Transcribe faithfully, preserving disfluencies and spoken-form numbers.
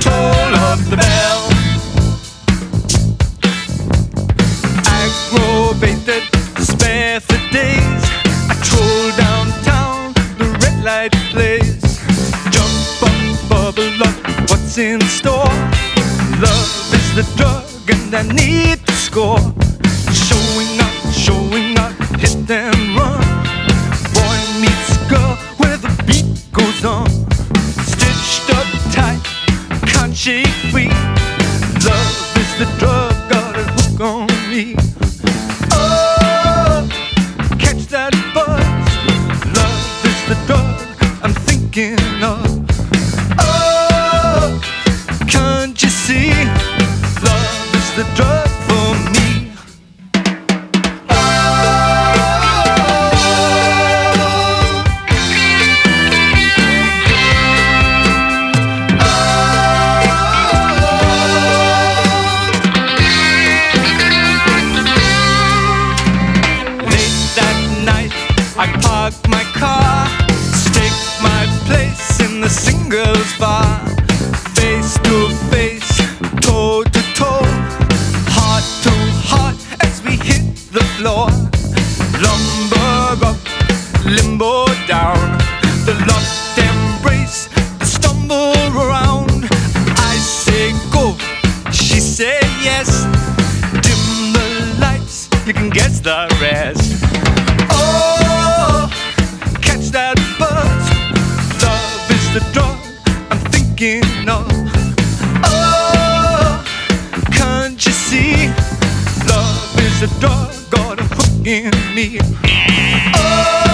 toll of the bell. Aggravated, spare for days. I troll downtown, the red light plays. Jump up, bubble up, what's in store? Love is the drug and I need to score. Showing up, showing up, hit and run. Boy meets girl where the beat goes on. Stitched up tight, can't shake free. Love is the drug, got a hook on me. Oh, catch that buzz. Love is the drug I'm thinking of. Oh, can't you see? Love is the drug for me. I park my car, stake my place in the singles bar. Face to face, toe to toe, heart to heart as we hit the floor. Lumber up, limbo down, the locked embrace, the stumble around. I say go, she say yes. Dim the lights, you can guess the rest. Oh, catch that buzz. Love is the drug I'm thinking of. Oh, can't you see? Love is the drug, got a hook in me. Oh,